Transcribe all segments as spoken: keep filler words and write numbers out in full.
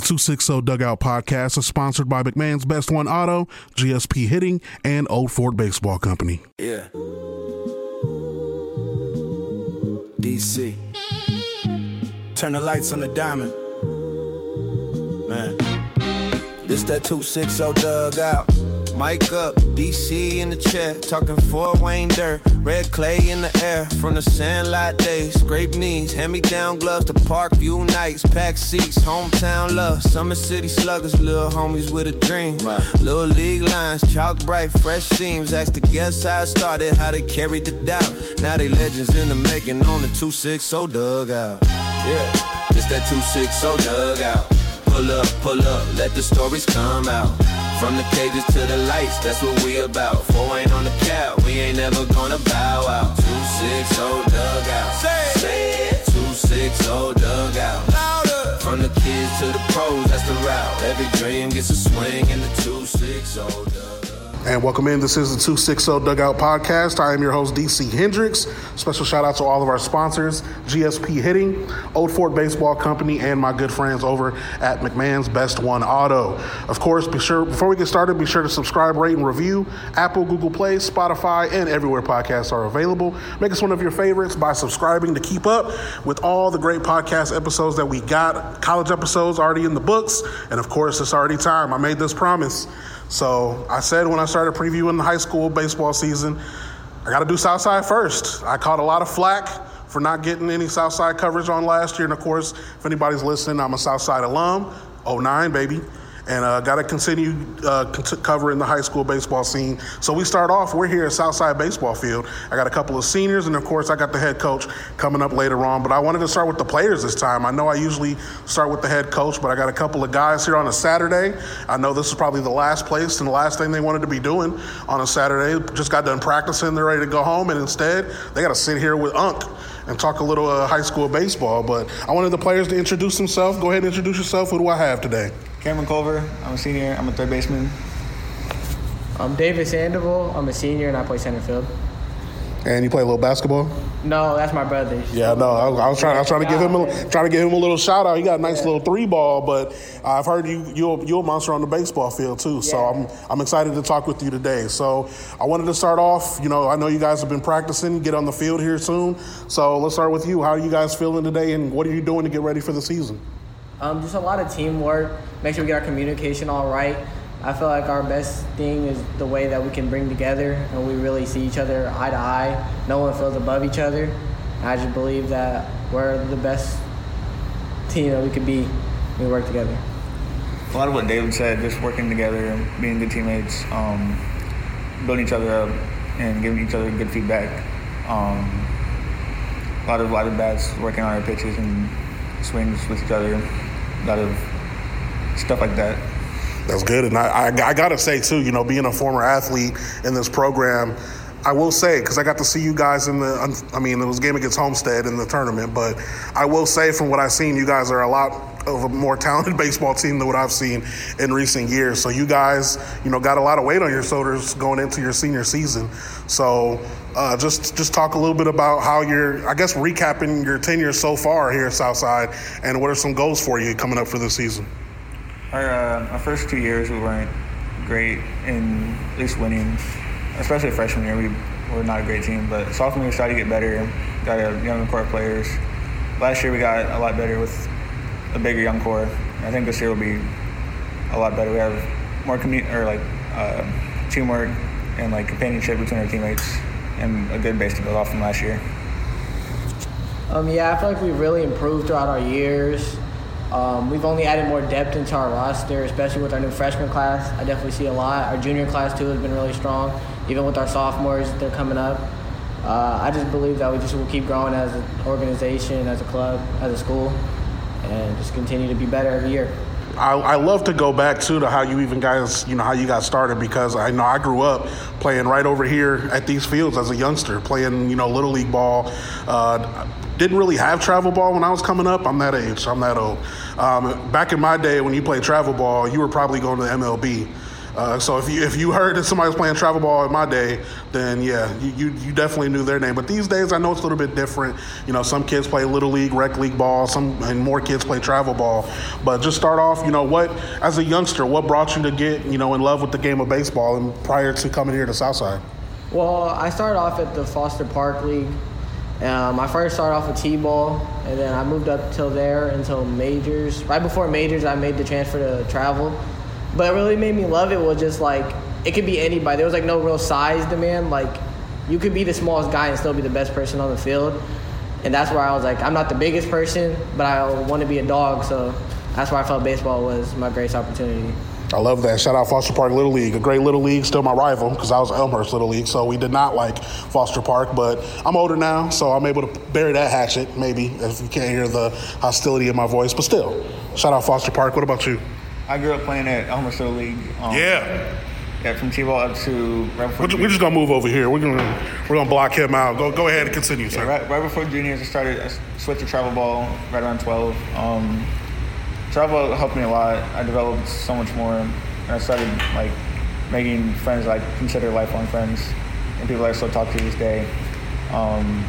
two sixty Dugout Podcast is sponsored by McMahon's Best One Auto, G S P Hitting, and Old Fort Baseball Company. Yeah. D C. Turn the lights on the diamond. Man. This that two sixty Dugout. Mic up, D C in the chair, talking Fort Wayne dirt, red clay in the air, from the Sandlot days, scrape knees, hand-me-down gloves to Parkview nights, packed seats, hometown love, Summer City sluggers, little homies with a dream, wow. Little league lines, chalk bright, fresh seams, asked the guests how it started, how they carried the doubt, now they legends in the making on the two sixty Dugout, yeah, this that two sixty Dugout, pull up, pull up, let the stories come out. From the cages to the lights, that's what we about. Four ain't on the couch, we ain't never gonna bow out. two sixty Dugout. Say it. two sixty Dugout. Louder. From the kids to the pros, that's the route. Every dream gets a swing in the two sixty Dugout. And welcome in. This is the two sixty Dugout Podcast. I am your host, D C Hendricks. Special shout out to all of our sponsors, G S P Hitting, Old Fort Baseball Company, and my good friends over at McMahon's Best One Auto. Of course, be sure before we get started, be sure to subscribe, rate, and review Apple, Google Play, Spotify, and everywhere podcasts are available. Make us one of your favorites by subscribing to keep up with all the great podcast episodes that we got. College episodes already in the books, and of course, it's already time. I made this promise. So I said when I started previewing the high school baseball season, I got to do Southside first. I caught a lot of flack for not getting any Southside coverage on last year. And of course, if anybody's listening, I'm a Southside alum, oh nine baby. And uh, got to continue uh, c- covering the high school baseball scene. So we start off, we're here at Southside Baseball Field. I got a couple of seniors, and of course, I got the head coach coming up later on. But I wanted to start with the players this time. I know I usually start with the head coach, but I got a couple of guys here on a Saturday. I know this is probably the last place and the last thing they wanted to be doing on a Saturday. Just got done practicing, they're ready to go home, and instead, they got to sit here with Unc and talk a little uh, high school baseball. But I wanted the players to introduce themselves. Go ahead and introduce yourself. Who do I have today? Cameron Culver, I'm a senior, I'm a third baseman. I'm David Sandoval, I'm a senior and I play center field. And you play a little basketball? No, that's my brother. Yeah, no, I was, I was trying. I was trying to give him, a, trying to give him a little shout out. He got a nice yeah. little three ball, but I've heard you, you're, you're a monster on the baseball field too. So yeah. I'm, I'm excited to talk with you today. So I wanted to start off. You know, I know you guys have been practicing. Get on the field here soon. So let's start with you. How are you guys feeling today, and what are you doing to get ready for the season? Um, just a lot of teamwork. Make sure we get our communication all right. I feel like our best thing is the way that we can bring together and we really see each other eye to eye. No one feels above each other. And I just believe that we're the best team that we could be when we work together. A lot of what David said, just working together, being good teammates, um, building each other up, and giving each other good feedback. Um, a lot of a lot of bats, working on our pitches and swings with each other. A lot of stuff like that. That's good. And I, I, I got to say, too, you know, being a former athlete in this program, I will say, because I got to see you guys in the, I mean, it was a game against Homestead in the tournament, but I will say from what I've seen, you guys are a lot of a more talented baseball team than what I've seen in recent years. So you guys, you know, got a lot of weight on your shoulders going into your senior season. So uh, just just talk a little bit about how you're, I guess, recapping your tenure so far here at Southside, and what are some goals for you coming up for this season? Our, uh, our first two years, we weren't great in at least winning, especially freshman year. We were not a great team, but sophomore year we started to get better, got a young core of players. Last year we got a lot better with a bigger young core. I think this year will be a lot better. We have more commu- or like uh, teamwork and like companionship between our teammates, and a good base to build off from last year. Um, yeah, I feel like we've really improved throughout our years. Um, we've only added more depth into our roster, especially with our new freshman class. I definitely see a lot. Our junior class, too, has been really strong. Even with our sophomores, they're coming up. Uh, I just believe that we just will keep growing as an organization, as a club, as a school, and just continue to be better every year. I, I love to go back, too, to how you even guys, you know, how you got started, because I know I grew up playing right over here at these fields as a youngster, playing, you know, Little League ball. Uh, didn't really have travel ball when I was coming up. I'm that age. I'm that old. Um, back in my day, when you played travel ball, you were probably going to the M L B. Uh, so if you if you heard that somebody was playing travel ball in my day, then yeah, you, you you definitely knew their name. But these days, I know it's a little bit different. You know, some kids play little league, rec league ball, some and more kids play travel ball. But just start off, you know, what as a youngster, what brought you to get you know in love with the game of baseball, and prior to coming here to Southside? Well, I started off at the Foster Park League. Um, I first started off with T-ball, and then I moved up till there until majors. Right before majors, I made the transfer to travel. But it really made me love it was just like, it could be anybody. There was like no real size demand. Like, you could be the smallest guy and still be the best person on the field. And that's where I was like, I'm not the biggest person, but I want to be a dog. So that's why I felt baseball was my greatest opportunity. I love that. Shout out Foster Park Little League, a great little league, still my rival because I was Elmhurst Little League, so we did not like Foster Park, but I'm older now, so I'm able to bury that hatchet, maybe, if you can't hear the hostility in my voice, but still, shout out Foster Park. What about you? I grew up playing at Elmhurst Little League. Um, yeah. Yeah, from T-ball up to right before. We're, we're just gonna move over here. We're gonna we're gonna block him out. Go go ahead and continue, sir. Yeah, right, right before juniors, I started. I switched to travel ball right around twelve. Um, travel helped me a lot. I developed so much more, and I started like making friends that I consider lifelong friends, and people I still talk to this day. Um,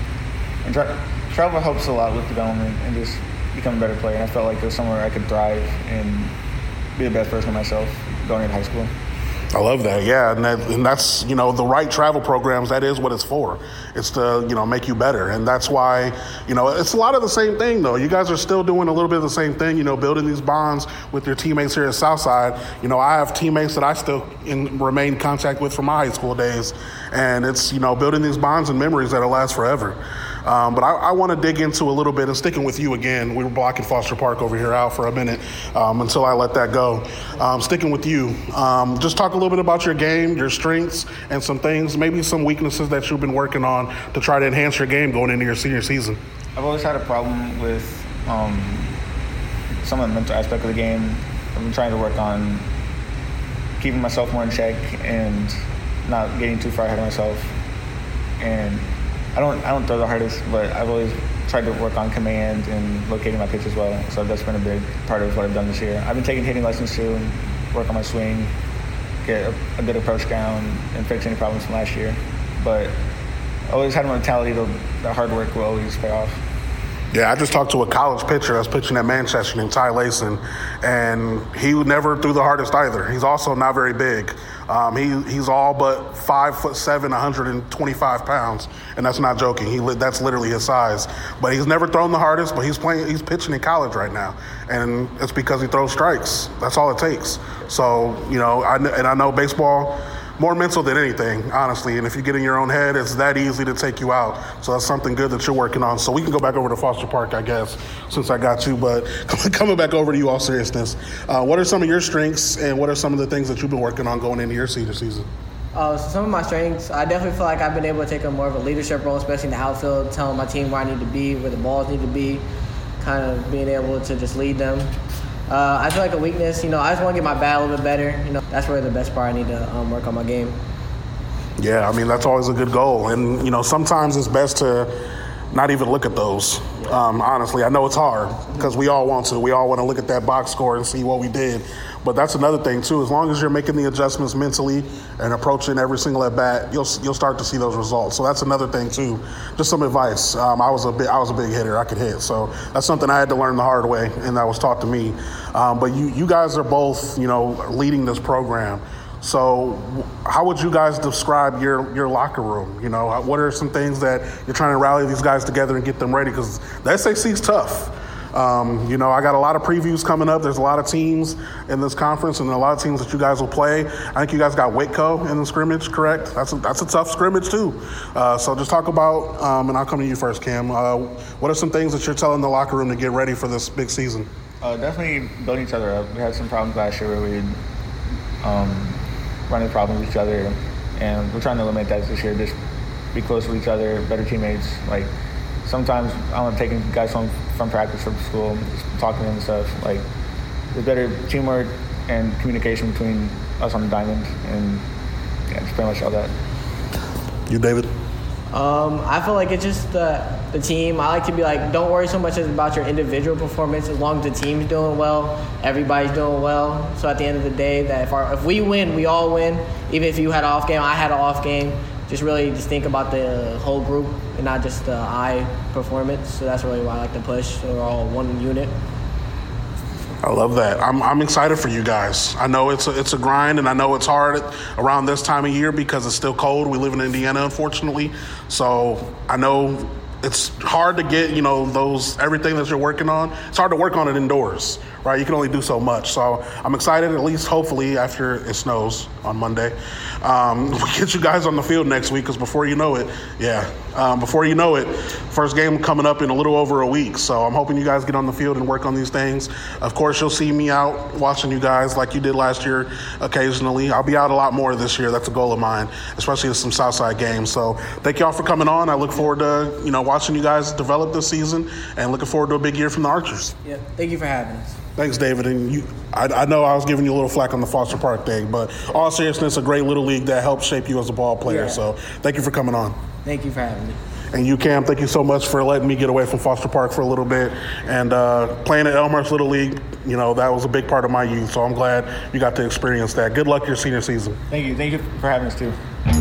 and tra- travel helps a lot with development and just become a better player. And I felt like it was somewhere I could thrive and be the best version of myself going into high school. I love that, yeah, and, that, and that's, you know, the right travel programs, that is what it's for. It's to, you know, make you better, and that's why, you know, it's a lot of the same thing, though. You guys are still doing a little bit of the same thing, you know, building these bonds with your teammates here at Southside. You know, I have teammates that I still in, remain in contact with from my high school days, and it's, you know, building these bonds and memories that'll last forever. Um, but I, I want to dig into a little bit, and sticking with you again, we were blocking Foster Park over here out for a minute um, until I let that go. Um, sticking with you, um, just talk a little bit about your game, your strengths, and some things, maybe some weaknesses that you've been working on to try to enhance your game going into your senior season. I've always had a problem with um, some of the mental aspect of the game. I've been trying to work on keeping myself more in check and not getting too far ahead of myself. And I don't I don't throw the hardest, but I've always tried to work on command and locating my pitch as well. So that's been a big part of what I've done this year. I've been taking hitting lessons too, and work on my swing, get a, a good approach down, and fix any problems from last year. But I always had a mentality that hard work will always pay off. Yeah, I just talked to a college pitcher that's pitching at Manchester named Ty Layson, and he never threw the hardest either. He's also not very big. Um, he he's all but five foot seven, one hundred twenty-five pounds, and that's not joking. He that's literally his size. But he's never thrown the hardest. But he's playing. He's pitching in college right now, and it's because he throws strikes. That's all it takes. So you know, I and I know baseball. More mental than anything, honestly. And if you get in your own head, it's that easy to take you out. So that's something good that you're working on. So we can go back over to Foster Park, I guess, since I got you. But coming back over to you, all seriousness, uh, what are some of your strengths and what are some of the things that you've been working on going into your senior season? Uh, so some of my strengths, I definitely feel like I've been able to take a more of a leadership role, especially in the outfield, telling my team where I need to be, where the balls need to be, kind of being able to just lead them. Uh, I feel like a weakness, you know, I just want to get my bat a little bit better. You know, that's really the best part. I need to um, work on my game. Yeah, I mean, that's always a good goal. And, you know, sometimes it's best to not even look at those. Um, honestly, I know it's hard because we all want to. We all want to look at that box score and see what we did. But that's another thing, too. As long as you're making the adjustments mentally and approaching every single at-bat, you'll you'll start to see those results. So that's another thing, too. Just some advice. Um, I was a big, I was a big hitter. I could hit. So that's something I had to learn the hard way, and that was taught to me. Um, but you, you guys are both, you know, leading this program. So how would you guys describe your, your locker room? You know, what are some things that you're trying to rally these guys together and get them ready? Because the S A C is tough. Um, you know, I got a lot of previews coming up. There's a lot of teams in this conference and a lot of teams that you guys will play. I think you guys got Whitco in the scrimmage, correct? That's a, that's a tough scrimmage, too. Uh, so just talk about, um, and I'll come to you first, Cam. Uh, what are some things that you're telling the locker room to get ready for this big season? Uh, definitely building each other up. We had some problems last year where we um, run into problems with each other, and we're trying to eliminate that this year. Just be close with each other, better teammates. Like, sometimes I'm taking guys home from practice from school, just talking to them and stuff. Like, there's better teamwork and communication between us on the diamond, and yeah, just pretty much all that. You, David? Um, I feel like it's just the, the team. I like to be like, don't worry so much about your individual performance. As long as the team's doing well, everybody's doing well. So at the end of the day, that if our if we win, we all win. Even if you had an off game, I had an off game. Just really just think about the whole group and not just the I performance. So that's really why I like to push. So we're all one unit. I love that. I'm I'm excited for you guys. I know it's a, it's a grind, and I know it's hard around this time of year because it's still cold. We live in Indiana, unfortunately. So I know it's hard to get, you know, those everything that you're working on. It's hard to work on it indoors, right? You can only do so much. So I'm excited, at least hopefully after it snows on Monday, um, we get you guys on the field next week because before you know it, yeah, um, before you know it, first game coming up in a little over a week. So I'm hoping you guys get on the field and work on these things. Of course, you'll see me out watching you guys like you did last year occasionally. I'll be out a lot more this year. That's a goal of mine, especially in some Southside games. So thank y'all for coming on. I look forward to, you know, watching you guys develop this season and looking forward to a big year from the Archers. Yeah, thank you for having us. Thanks, David. And you, I, I know I was giving you a little flack on the Foster Park thing, but all seriousness, a great little league that helped shape you as a ball player. Yeah. So thank you for coming on. Thank you for having me. And you, Cam, thank you so much for letting me get away from Foster Park for a little bit. And uh, playing at Elmhurst Little League, you know, that was a big part of my youth. So I'm glad you got to experience that. Good luck your senior season. Thank you. Thank you for having us, too.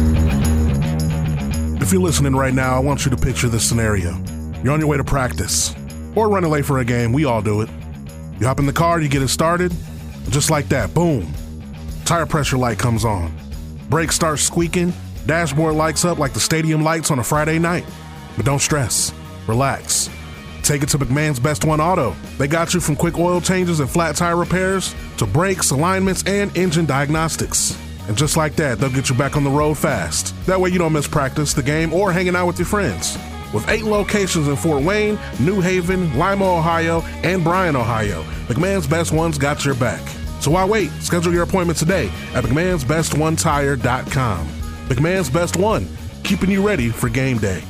If you're listening right now, I want you to picture this scenario. You're on your way to practice or running late for a game. We all do it. You hop in the car, you get it started, and just like that, boom, tire pressure light comes on. Brakes start squeaking, dashboard lights up like the stadium lights on a Friday night. But don't stress, relax. Take it to McMahon's Best One Auto. They got you from quick oil changes and flat tire repairs to brakes, alignments, and engine diagnostics. And just like that, they'll get you back on the road fast. That way you don't miss practice, the game, or hanging out with your friends. With eight locations in Fort Wayne, New Haven, Lima, Ohio, and Bryan, Ohio, McMahon's Best One's got your back. So why wait? Schedule your appointment today at mcmahons best one tire dot com. McMahon's Best One, keeping you ready for game day.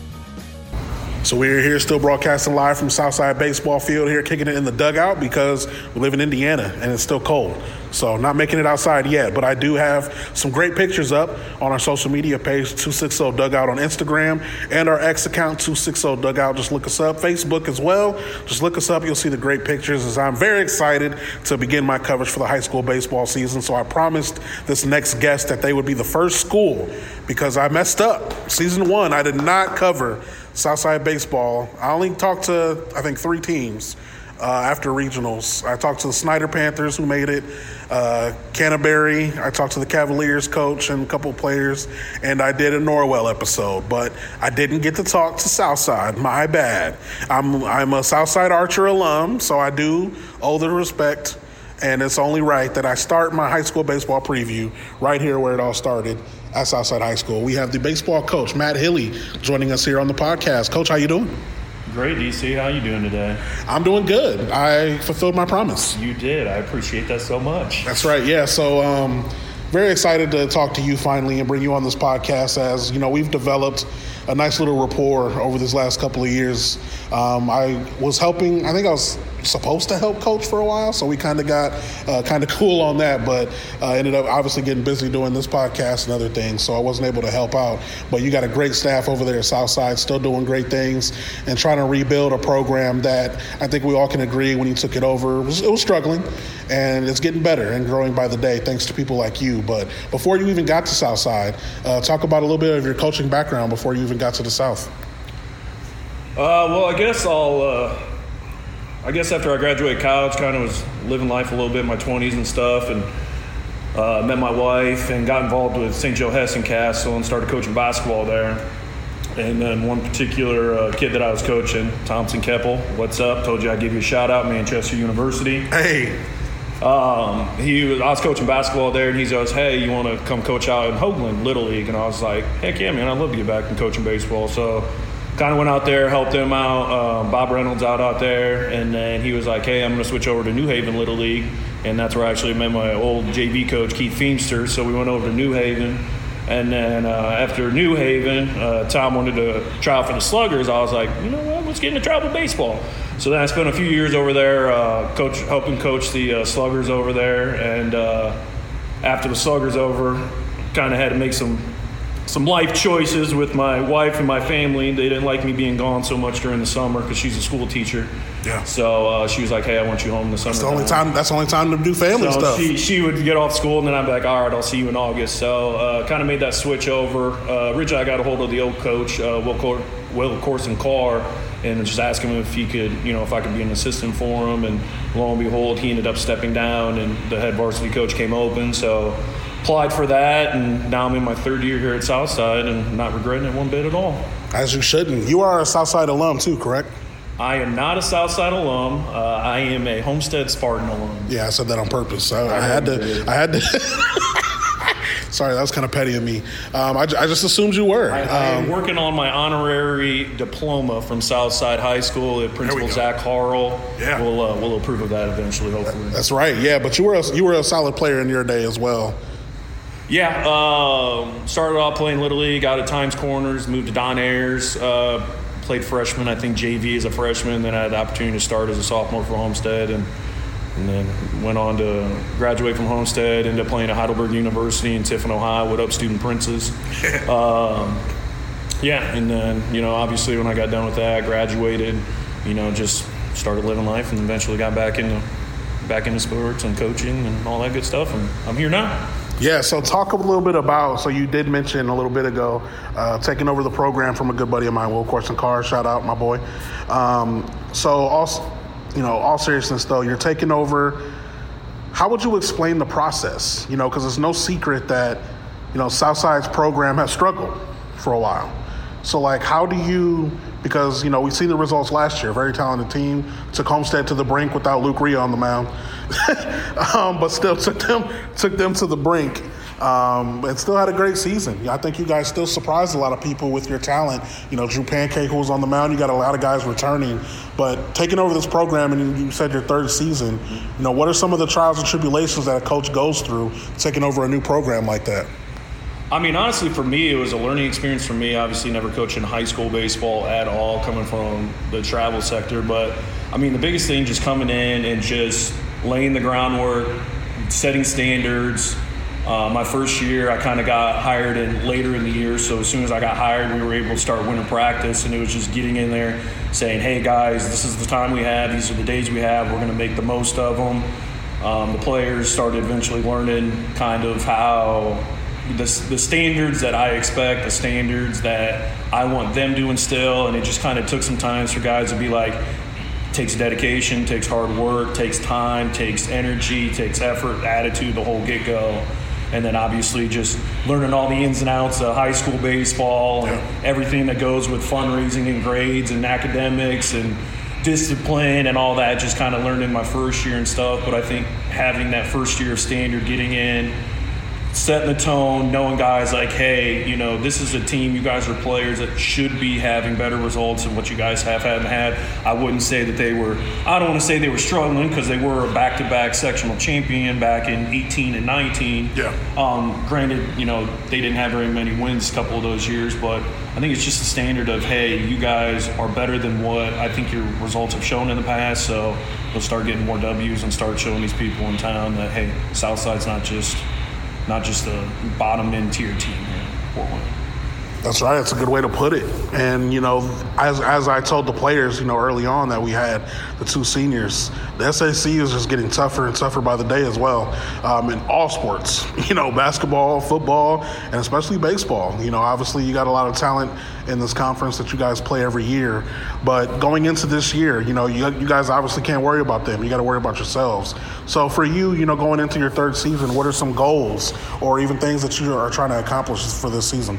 So we're here still broadcasting live from Southside Baseball Field here, kicking it in the dugout because we live in Indiana and it's still cold. So not making it outside yet, but I do have some great pictures up on our social media page, two sixty Dugout on Instagram, and our X account, two sixty Dugout. Just look us up. Facebook as well. Just look us up. You'll see the great pictures as I'm very excited to begin my coverage for the high school baseball season. So I promised this next guest that they would be the first school because I messed up. Season one, I did not cover Southside Baseball. I only talked to, I think, three teams uh, after regionals. I talked to the Snyder Panthers, who made it, uh, Canterbury. I talked to the Cavaliers coach and a couple of players, and I did a Norwell episode. But I didn't get to talk to Southside. My bad. I'm I'm a Southside Archer alum, so I do owe the respect. And it's only right that I start my high school baseball preview right here where it all started at Southside High School. We have the baseball coach, Matt Hilly, joining us here on the podcast. Coach, how you doing? Great, D C. How you doing today? I'm doing good. I fulfilled my promise. You did. I appreciate that so much. That's right. Yeah. So um, very excited to talk to you finally and bring you on this podcast as, you know, we've developed a nice little rapport over this last couple of years. Um, I was helping, I think I was supposed to help coach for a while, so we kind of got uh, kind of cool on that, but uh, ended up obviously getting busy doing this podcast and other things, so I wasn't able to help out. But you got a great staff over there at Southside, still doing great things and trying to rebuild a program that I think we all can agree when you took it over, it was, it was struggling, and it's getting better and growing by the day thanks to people like you. But before you even got to Southside, uh, talk about a little bit of your coaching background before you even got to the South. Uh, well, I guess I'll. Uh, I guess after I graduated college, kind of was living life a little bit in my twenties and stuff, and uh, met my wife and got involved with Saint Joe Hessen Castle and started coaching basketball there. And then one particular uh, kid that I was coaching, Thompson Keppel, what's up? Told you I'd give you a shout out, Manchester University. Hey. Um, he was, I was coaching basketball there, and he goes, "Hey, you want to come coach out in Hoagland Little League?" And I was like, "Heck yeah, man! I'd love to get back and coaching baseball." So, kind of went out there, helped them out. Um, Bob Reynolds out out there, and then he was like, "Hey, I'm going to switch over to New Haven Little League," and that's where I actually met my old J V coach, Keith Feemster. So we went over to New Haven, and then uh, after New Haven, uh, Tom wanted to try out for the Sluggers. I was like, you know what? Let's get into travel baseball. So then I spent a few years over there, uh, coach, helping coach the uh, Sluggers over there. And uh, after the Sluggers over, kind of had to make some some life choices with my wife and my family. They didn't like me being gone so much during the summer because she's a school teacher. Yeah. So uh, she was like, "Hey, I want you home in the summer." That's the only time. That's the only time to do family so stuff. She she would get off school, and then I'd be like, "All right, I'll see you in August." So uh, kind of made that switch over. Uh, originally, I got a hold of the old coach, uh, Will Cor- Will Corson Carr, and just asked him if he could, you know, if I could be an assistant for him. And lo and behold, he ended up stepping down, and the head varsity coach came open. So applied for that, and now I'm in my third year here at Southside, and not regretting it one bit at all. As you shouldn't. You are a Southside alum too, correct? I am not a Southside alum. Uh, I am a Homestead Spartan alum. Yeah, I said that on purpose. I, I, I had to. I had to. Sorry, that was kind of petty of me. Um, I, I just assumed you were. I, I am um, working on my honorary diploma from Southside High School. If Principal Zach Harrell Yeah. will uh, will approve of that eventually, hopefully. That's right. Yeah, but you were a, you were a solid player in your day as well. Yeah, um, started off playing Little League, out at Times Corners, moved to Don Ayers, uh, played freshman, I think J V as a freshman, then I had the opportunity to start as a sophomore for Homestead, and, and then went on to graduate from Homestead, ended up playing at Heidelberg University in Tiffin, Ohio, with Up Student Princes. um, yeah, and then, you know, obviously when I got done with that, graduated, you know, just started living life and eventually got back into, back into sports and coaching and all that good stuff, and I'm here now. Yeah, so talk a little bit about, so you did mention a little bit ago, uh, taking over the program from a good buddy of mine, Will Corson Carr, shout out, my boy. Um, so, also, you know, all seriousness though, you're taking over. How would you explain the process? You know, because it's no secret that, you know, Southside's program has struggled for a while. So, like, how do you, because, you know, we've seen the results last year, very talented team, took Homestead to the brink without Luke Rhea on the mound, um, but still took them took them to the brink um, and still had a great season. I think you guys still surprised a lot of people with your talent. You know, Drew Pancake, who was on the mound, you got a lot of guys returning, but taking over this program, and you said your third season, you know, what are some of the trials and tribulations that a coach goes through taking over a new program like that? I mean, honestly, for me, it was a learning experience for me. Obviously, never coaching high school baseball at all, coming from the travel sector. But, I mean, the biggest thing just coming in and just laying the groundwork, setting standards. Uh, my first year, I kind of got hired in later in the year. So as soon as I got hired, we were able to start winter practice. And it was just getting in there saying, hey, guys, this is the time we have. These are the days we have. We're going to make the most of them. Um, the players started eventually learning kind of how – The, the standards that I expect, the standards that I want them to instill, and it just kind of took some time for guys to be like, takes dedication, takes hard work, takes time, takes energy, takes effort, attitude, the whole get-go. And then obviously just learning all the ins and outs of high school baseball and everything that goes with fundraising and grades and academics and discipline and all that, just kind of learned in my first year and stuff. But I think having that first year of standard, getting in, setting the tone, knowing guys like, hey, you know, this is a team, you guys are players that should be having better results than what you guys have hadn't had. I wouldn't say that they were, I don't want to say they were struggling because they were a back-to-back sectional champion back in eighteen and nineteen. Yeah. Um, granted, you know, they didn't have very many wins a couple of those years, but I think it's just the standard of, hey, you guys are better than what I think your results have shown in the past, so we'll start getting more W's and start showing these people in town that, hey, Southside's not just not just a bottom end tier team here in Portland. That's right. That's a good way to put it. And, you know, as as I told the players, you know, early on that we had the two seniors, the S A C is just getting tougher and tougher by the day as well, um, in all sports, you know, basketball, football, and especially baseball. You know, obviously you got a lot of talent in this conference that you guys play every year. But going into this year, you know, you, you guys obviously can't worry about them. You got to worry about yourselves. So for you, you know, going into your third season, what are some goals or even things that you are trying to accomplish for this season?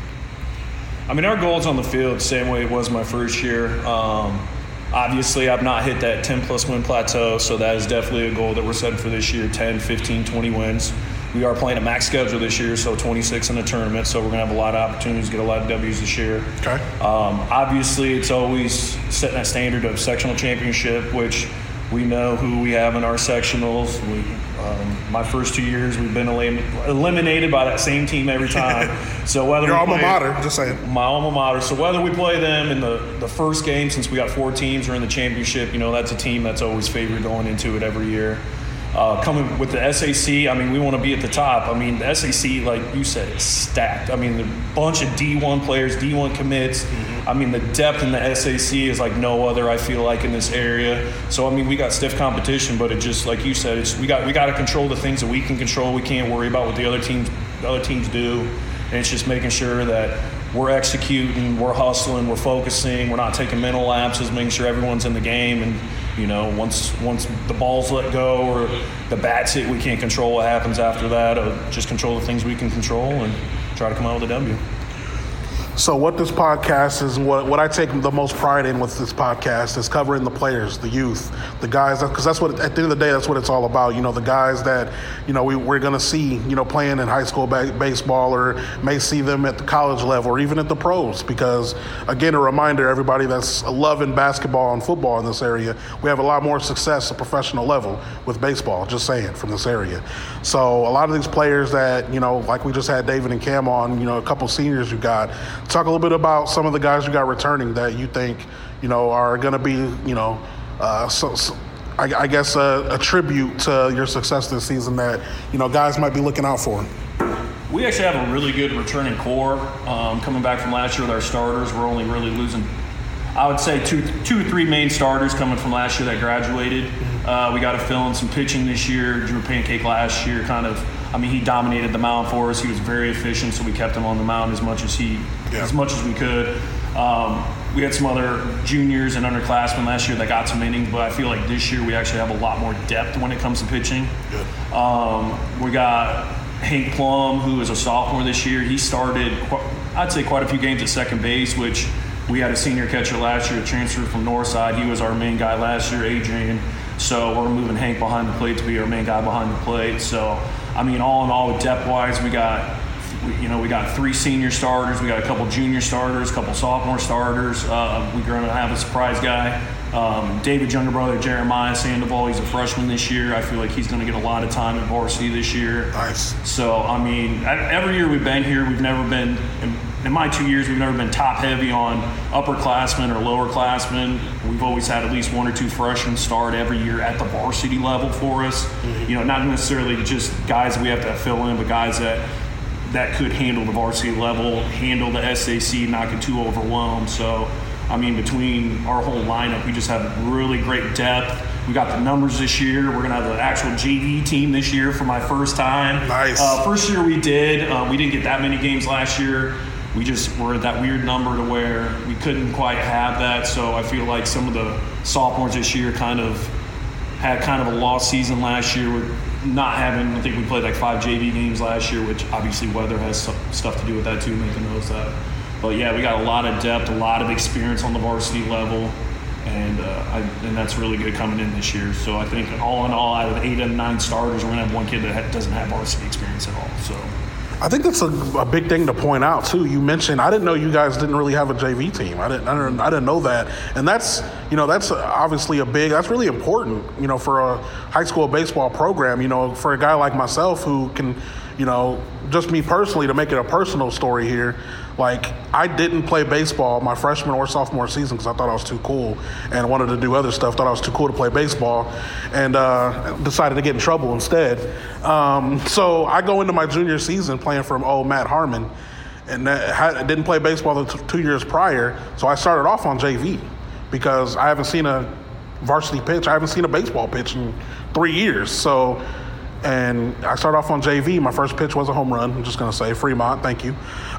I mean, our goal's on the field the same way it was my first year. Um, obviously, I've not hit that ten-plus win plateau, so that is definitely a goal that we're setting for this year, ten, fifteen, twenty wins. We are playing a max schedule this year, so twenty-six in the tournament, so we're going to have a lot of opportunities to get a lot of W's this year. Okay. Um, obviously, it's always setting that standard of sectional championship, which we know who we have in our sectionals. We, um, my first two years, we've been elim- eliminated by that same team every time. So whether Your we alma play, mater, just saying. My alma mater. So whether we play them in the, the first game, since we got four teams, or in the championship, you know, that's a team that's always favored going into it every year. Uh, coming with the S A C, I mean, we want to be at the top. I mean, the S A C, like you said, is stacked. I mean, a bunch of D one players, D one commits. Mm-hmm. I mean, the depth in the S A C is like no other, I feel like, in this area. So, I mean, we got stiff competition, but it just, like you said, it's we got we got to control the things that we can control. We can't worry about what the other teams the other teams do. And it's just making sure that we're executing, we're hustling, we're focusing, we're not taking mental lapses, making sure everyone's in the game. And, you know, once once the ball's let go or the bat's hit, we can't control what happens after that. Or just control the things we can control and try to come out with a W. So what this podcast is, what what I take the most pride in with this podcast is covering the players, the youth, the guys, because that's what, at the end of the day, that's what it's all about. You know, the guys that, you know, we, we're going to see, you know, playing in high school ba- baseball or may see them at the college level or even at the pros. Because, again, a reminder, everybody that's loving basketball and football in this area, we have a lot more success at professional level with baseball, just saying, from this area. So a lot of these players that, you know, like we just had David and Cam on, you know, a couple seniors you got, talk a little bit about some of the guys you got returning that you think, you know, are going to be, you know, uh, so, so I, I guess a, a tribute to your success this season that, you know, guys might be looking out for. We actually have a really good returning core. Um, coming back from last year with our starters, we're only really losing, I would say, two, two or three main starters coming from last year that graduated. Uh, we got to fill in some pitching this year. Drew Pancake last year kind of, I mean, he dominated the mound for us. He was very efficient, so we kept him on the mound as much as he, yeah. as much as we could. Um, we had some other juniors and underclassmen last year that got some innings, but I feel like this year we actually have a lot more depth when it comes to pitching. Um, we got Hank Plum, who is a sophomore this year. He started, I'd say, quite a few games at second base, which we had a senior catcher last year, transferred from Northside. He was our main guy last year, Adrian. So we're moving Hank behind the plate to be our main guy behind the plate. So, I mean, all in all, depth-wise, we got, you know, we got three senior starters. We got a couple junior starters, a couple sophomore starters. Uh, we're going to have a surprise guy. Um, David's younger brother, Jeremiah Sandoval, he's a freshman this year. I feel like he's going to get a lot of time at varsity this year. Nice. So, I mean, every year we've been here, we've never been in, in my two years, we've never been top heavy on upperclassmen or lowerclassmen. We've always had at least one or two freshmen start every year at the varsity level for us. Mm-hmm. You know, not necessarily just guys that we have to fill in, but guys that that could handle the varsity level, handle the S A C, not get too overwhelmed. So, I mean, between our whole lineup, we just have really great depth. We got the numbers this year. We're going to have an actual J V team this year for my first time. Nice. Uh, first year we did. Uh, we didn't get that many games last year. We just were at that weird number to where we couldn't quite have that. So I feel like some of the sophomores this year kind of had kind of a lost season last year with not having, I think we played like five J V games last year, which obviously weather has some stuff to do with that too, making those that. But yeah, we got a lot of depth, a lot of experience on the varsity level. And uh, I, and that's really good coming in this year. So I think all in all, out of eight and nine starters, we're going to have one kid that ha- doesn't have varsity experience at all. So I think that's a, a big thing to point out too. You mentioned, I didn't know you guys didn't really have a J V team. I didn't, I didn't, I didn't know that. And that's, you know, that's obviously a big, that's really important, you know, for a high school baseball program, you know, for a guy like myself who can, you know, just me personally, to make it a personal story here, like, I didn't play baseball my freshman or sophomore season because I thought I was too cool and wanted to do other stuff, thought I was too cool to play baseball, and uh, decided to get in trouble instead. Um, so I go into my junior season playing from old Matt Harmon, and I didn't play baseball the t- two years prior, so I started off on J V because I haven't seen a varsity pitch. I haven't seen a baseball pitch in three years. So, and I started off on J V. My first pitch was a home run. I'm just going to say Fremont, thank you.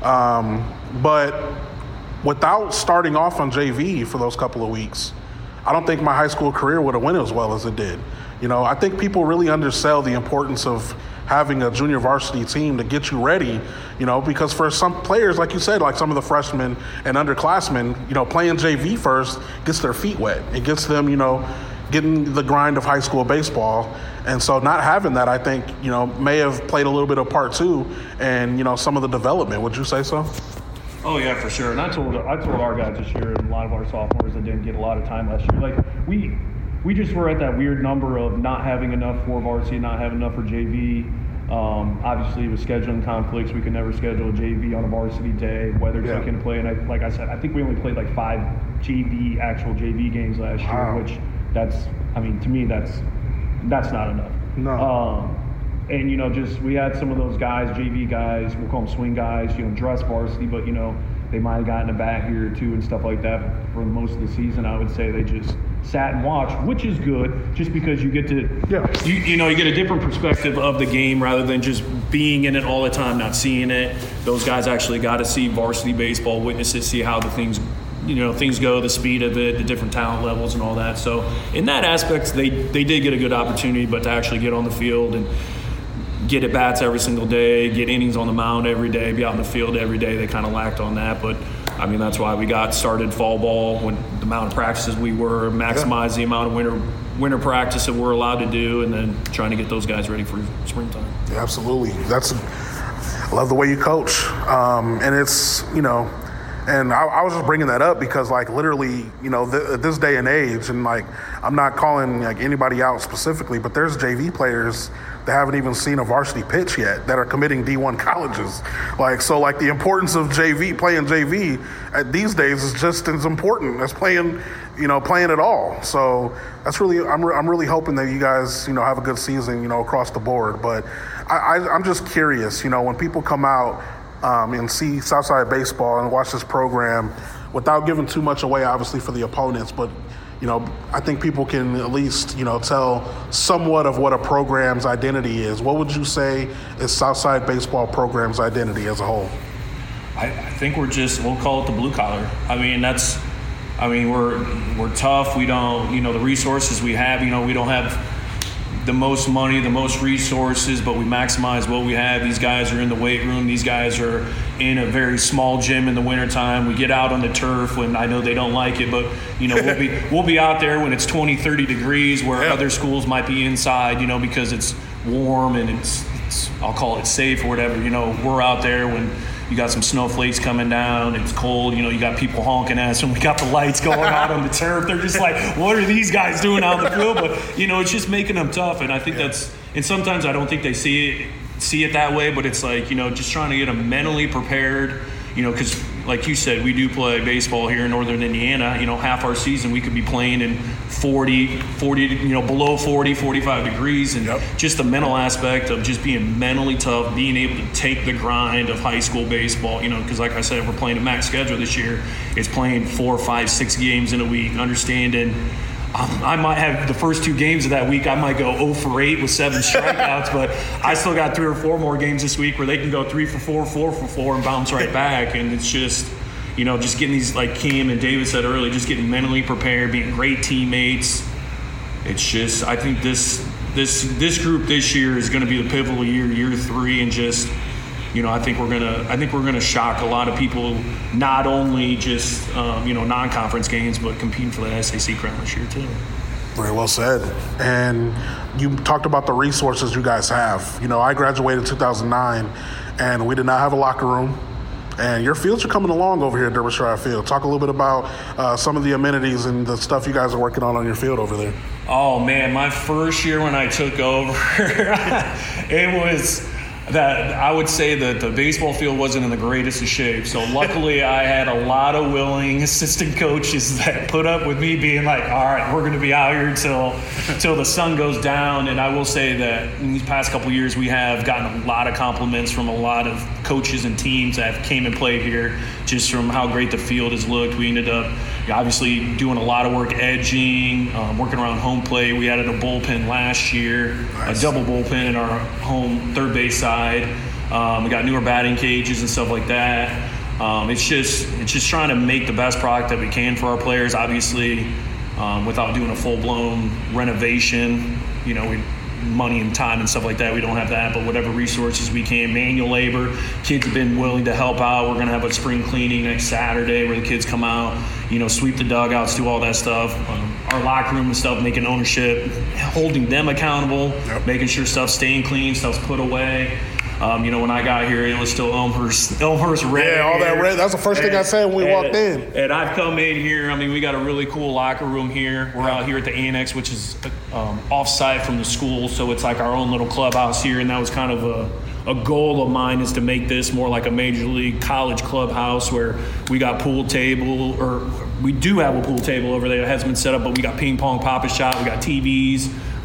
Um, but without starting off on J V for those couple of weeks, I don't think my high school career would have went as well as it did. You know, I think people really undersell the importance of having a junior varsity team to get you ready, you know, because for some players, like you said, like some of the freshmen and underclassmen, you know, playing J V first gets their feet wet. It gets them, you know, getting the grind of high school baseball. And so not having that, I think, you know, may have played a little bit of part too, and, you know, some of the development. Would you say so? Oh, yeah, for sure. And I told I told our guys this year, and a lot of our sophomores that didn't get a lot of time last year, like, we we just were at that weird number of not having enough for varsity, not having enough for J V. Um, obviously, with scheduling conflicts, we could never schedule a J V on a varsity day, weather yeah. took into play. And I, like I said, I think we only played like five J V, actual J V games last wow. year, which that's, I mean, to me, that's that's not enough. No. Um, and, you know, just we had some of those guys, J V guys, we'll call them swing guys, you know, dress varsity, but, you know, they might have gotten a bat here or two and stuff like that. For most of the season, I would say they just sat and watched, which is good, just because you get to, Yeah. you, you know, you get a different perspective of the game rather than just being in it all the time, not seeing it. Those guys actually got to see varsity baseball, witness it, see how the things, you know, things go, the speed of it, the different talent levels and all that. So in that aspect, they, they did get a good opportunity, but to actually get on the field and get at bats every single day, get innings on the mound every day, be out in the field every day, they kind of lacked on that. But, I mean, that's why we got started fall ball when the amount of practices we were, maximize yeah. the amount of winter winter practice that we're allowed to do, and then trying to get those guys ready for springtime. Yeah, absolutely. That's I love the way you coach. Um, and it's, you know, and I, I was just bringing that up because, like, literally, you know, th- at this day and age, and, like, I'm not calling, like, anybody out specifically, but there's J V players that haven't even seen a varsity pitch yet that are committing D one colleges. Like, so, like, the importance of J V, playing J V at these days is just as important as playing, you know, playing at all. So that's really, I'm, re- I'm really hoping that you guys, you know, have a good season, you know, across the board. But I, I, I'm just curious, you know, when people come out um, and see Southside baseball and watch this program, without giving too much away, obviously, for the opponents, but you know, I think people can at least, you know, tell somewhat of what a program's identity is. What would you say is Southside baseball program's identity as a whole? I, I think we're just, we'll call it the blue collar. I mean, that's, I mean, we're we're tough. We don't, you know, the resources we have, you know, we don't have the most money, the most resources, but we maximize what we have. These guys are in the weight room. These guys are in a very small gym in the wintertime. We get out on the turf when I know they don't like it, but, you know, we'll be we'll be out there when it's twenty, thirty degrees where yeah. other schools might be inside, you know, because it's warm and it's, it's, I'll call it safe or whatever. You know, we're out there when you got some snowflakes coming down, it's cold, you know, you got people honking at us, and we got the lights going out on the turf. They're just like, what are these guys doing out on the field? But, you know, it's just making them tough, and I think yeah. that's – and sometimes I don't think they see it, see it that way, but it's like, you know, just trying to get them mentally prepared, you know, because like you said, we do play baseball here in Northern Indiana. You know, half our season we could be playing in forty, forty, you know, below forty, forty-five degrees. And yep. just the mental aspect of just being mentally tough, being able to take the grind of high school baseball, you know, because like I said, we're playing a max schedule this year. It's playing four, five, six games in a week, understanding um, I might have the first two games of that week, I might go oh for eight with seven strikeouts, but I still got three or four more games this week where they can go three for four, four for four, and bounce right back. And it's just, you know, just getting these, like Kim and David said earlier, just getting mentally prepared, being great teammates. It's just, I think this this this group this year is going to be the pivotal year, year three, and just, you know, I think we're gonna I think we're gonna shock a lot of people, not only just um, you know, non-conference games, but competing for the S A C crown this year too. Very well said. And you talked about the resources you guys have. You know, I graduated in two thousand nine, and we did not have a locker room. And your fields are coming along over here at Derbyshire Field. Talk a little bit about uh, some of the amenities and the stuff you guys are working on on your field over there. Oh, man, my first year when I took over, it was that I would say that the baseball field wasn't in the greatest of shape. So luckily I had a lot of willing assistant coaches that put up with me being like, all right, we're going to be out here until, until the sun goes down. And I will say that in these past couple of years, we have gotten a lot of compliments from a lot of coaches and teams that have came and played here just from how great the field has looked. We ended up obviously doing a lot of work edging, um, working around home plate. We added a bullpen last year, nice. A double bullpen in our home third base side. Um, we got newer batting cages and stuff like that. Um, it's just it's just trying to make the best product that we can for our players. Obviously, um, without doing a full-blown renovation, you know, we money and time and stuff like that, we don't have that. But whatever resources we can, manual labor, kids have been willing to help out. We're going to have a spring cleaning next Saturday where the kids come out, you know, sweep the dugouts, do all that stuff. Um, our locker room and stuff, making ownership, holding them accountable, yep. making sure stuff's staying clean, stuff's put away. Um, you know, when I got here, it was still Elmhurst, Elmhurst red. Yeah, all that red. That's the first and, thing I said when we and, walked in. And I've come in here. I mean, we got a really cool locker room here. We're out here at the Annex, which is um, off-site from the school, so it's like our own little clubhouse here. And that was kind of a, a goal of mine, is to make this more like a major league college clubhouse where we got pool table, or we do have a pool table over there that hasn't been set up, but we got ping pong, pop-a shot, we got T Vs.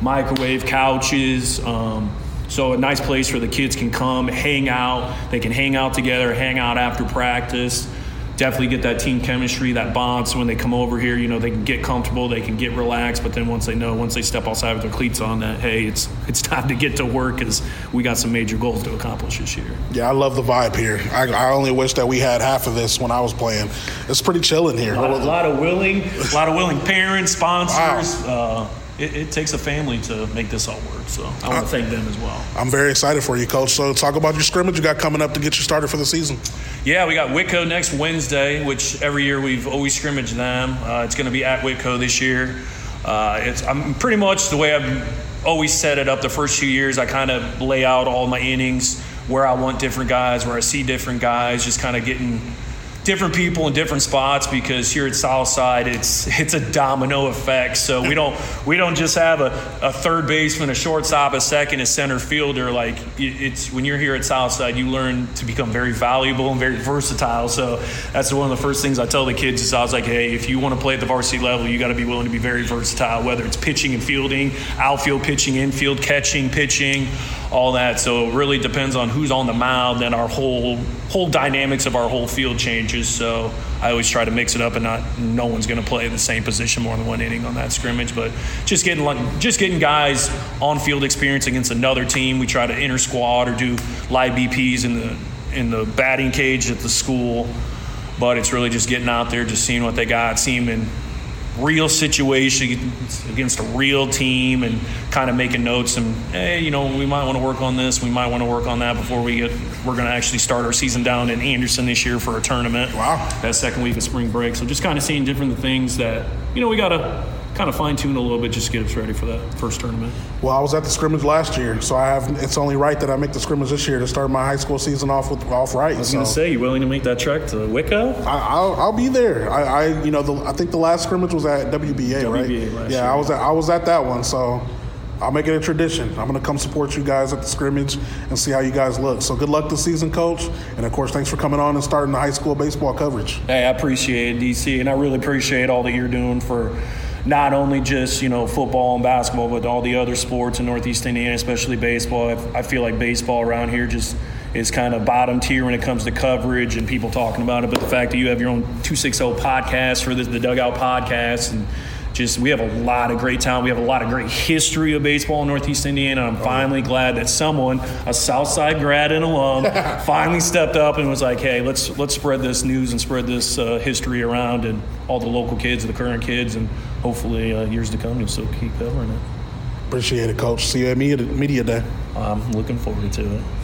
microwave couches. Um, so a nice place where the kids can come, hang out. They can hang out together, hang out after practice. Definitely get that team chemistry, that bond. So when they come over here, you know, they can get comfortable, they can get relaxed. But then once they know, once they step outside with their cleats on, that hey, it's it's time to get to work because we got some major goals to accomplish this year. Yeah, I love the vibe here. I, I only wish that we had half of this when I was playing. It's pretty chill in here. A lot, a lot of willing, a lot of willing parents, sponsors. Wow. Uh, it, it takes a family to make this all work. So I want to thank them as well. I'm very excited for you, Coach. So talk about your scrimmage you got coming up to get you started for the season. Yeah, we got Whitco next Wednesday, which every year we've always scrimmaged them. Uh, it's going to be at Whitco this year. Uh, it's I'm pretty much the way I've always set it up the first few years. I kind of lay out all my innings, where I want different guys, where I see different guys, just kind of getting different people in different spots, because here at Southside it's it's a domino effect. So we don't we don't just have a, a third baseman, a shortstop, a second, a center fielder. Like it's when you're here at Southside, you learn to become very valuable and very versatile. So that's one of the first things I tell the kids is I was like, hey, if you want to play at the varsity level, you got to be willing to be very versatile, whether it's pitching and fielding, outfield pitching, infield catching, pitching, all that. So it really depends on who's on the mound, and our whole whole dynamics of our whole field changes. So I always try to mix it up, and not no one's going to play the same position more than one inning on that scrimmage. But just getting just getting guys on field experience against another team. We try to inter squad or do live B Ps in the in the batting cage at the school. But it's really just getting out there, just seeing what they got, seeing them in real situations against a real team, and kind of making notes and hey, you know, we might want to work on this, we might want to work on that before we get we're going to actually start our season down in Anderson this year for a tournament. Wow. That second week of spring break. So just kind of seeing different things that, you know, we got to kind of fine tune a little bit just to get us ready for that first tournament. Well, I was at the scrimmage last year, so I have. It's only right that I make the scrimmage this year to start my high school season off with off right. I was so. going to say, you willing to make that trek to Whitco? I, I'll, I'll be there. I, I you know, the, I think the last scrimmage was at W B A, W B A right? last yeah, year. I was at I was at that one, so I'll make it a tradition. I'm going to come support you guys at the scrimmage and see how you guys look. So good luck this season, Coach, and of course, thanks for coming on and starting the high school baseball coverage. Hey, I appreciate it, D C, and I really appreciate all that you're doing for not only just, you know, football and basketball, but all the other sports in Northeast Indiana, especially baseball. I, I feel like baseball around here just is kind of bottom tier when it comes to coverage and people talking about it. But the fact that you have your own two sixty podcast for the, the Dugout podcast, and just we have a lot of great talent. We have a lot of great history of baseball in Northeast Indiana. And I'm finally glad that someone, a Southside grad and alum, finally stepped up and was like, hey, let's let's spread this news and spread this uh, history around, and all the local kids, the current kids, and hopefully uh, years to come you'll still keep covering it. Appreciate it, Coach. See you at Media, Media Day. I'm looking forward to it.